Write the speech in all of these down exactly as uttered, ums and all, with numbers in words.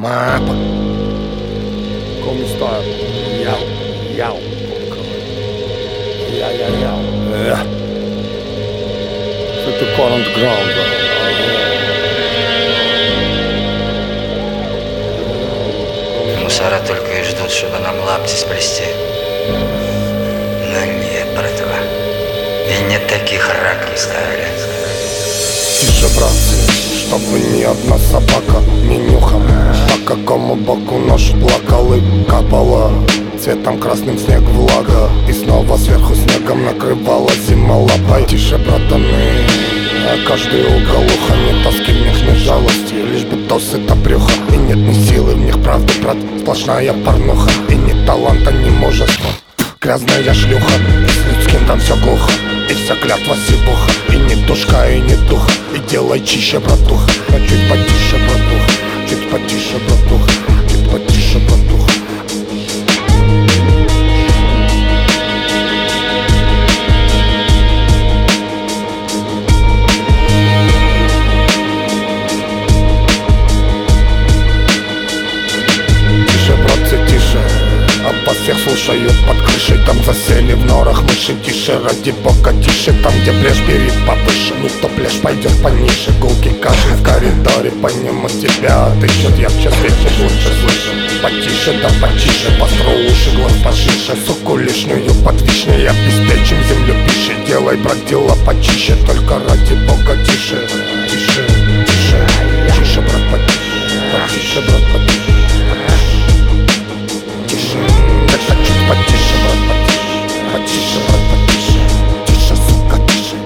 Mapa. Como está? Yau, yau. Ja, ja, ja. Ja. C'est the current ground. Мусора только и ждут, чтобы нам лапти сплести. Но нет, братва. И не таких раки ставили. Тише, братцы, чтобы ни одна собака не нюхала, по какому боку нож плакал и капала цветом красным снег влага, и снова сверху снегом накрывала зима лапой. Тише, братаны, а каждый уголуха, ни тоски в них, ни жалости, лишь бы то сыта брюха. И нет ни силы в них, правда, брат, сплошная порнуха. И ни таланта, ни мужества, грязная шлюха. И с людским там все глухо, и вся клятва сибуха. И ни душка, и ни духа, и делай чище, братуха. А чуть потише, братуха, чуть потише, братуха, чуть потише, братуха. Вас всех слушают под крышей, там засели в норах мыши. Тише, ради бога, тише, там где плешь, бери повыше. Ну то плешь пойдет пониже, гулки каши в коридоре, по нему тебя отыщет, ярче светишь, лучше слышишь. Потише, да потише, построй уши, глаз пошише. Суку лишнюю подвижнее, обеспечим землю пищей. Делай, брат, дела почище, только ради бога, тише. Тише, тише, тише, брат, потише. Потише, брат, потише. Тише, это чуть потише, брат, потише. Потише, брат, потише. Тише, сука, тише.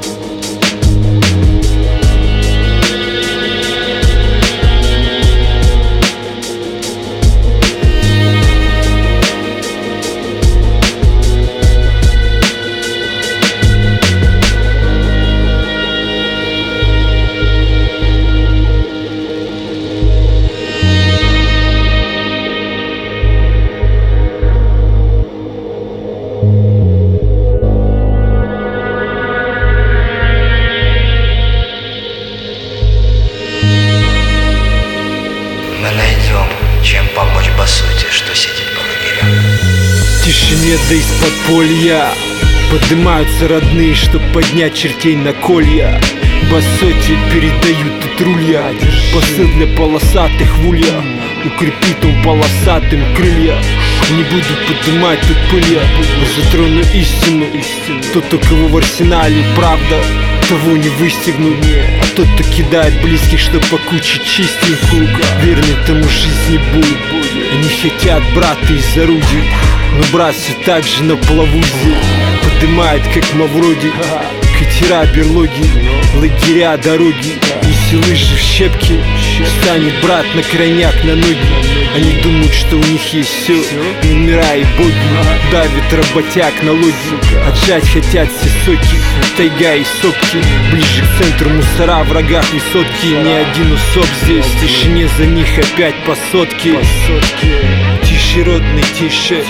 Мы найдем, чем помочь басоте, что сидит по лагерям. В тишине да из подполья поднимаются родные, чтоб поднять чертей на колья. Басоте передают тут рулья, посыл для полосатых в улья. Укрепит он полосатым крылья. Не буду поднимать тут пылья, но затрону истину. Тот, у кого в арсенале правда, того не выстегнут. А тот, кто кидает близких, чтоб покучить чистенькую, верный тому жизни будет. Они хотят брата из орудий, но брат все так же на плаву здесь. Поднимает, как Мавроди, катера, берлоги, лагеря, дороги. Если лыжи в щепки, встанет брат на крайняк на ноги. Они думают, что у них есть все, и умирая боги. Давит работяг налоги, отжать хотят все соки. Тайга и сопки, ближе к центру мусора, в рогах высотки. Ни один усоп здесь, в тишине за них опять по сотке. Тише, родный, тише,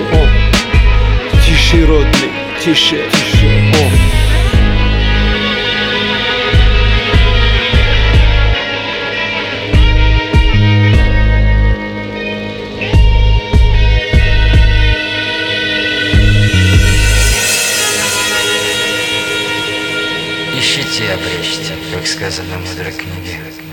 тише, родный, тише, о. Ищите и обречьте, как сказано в мудрой книге.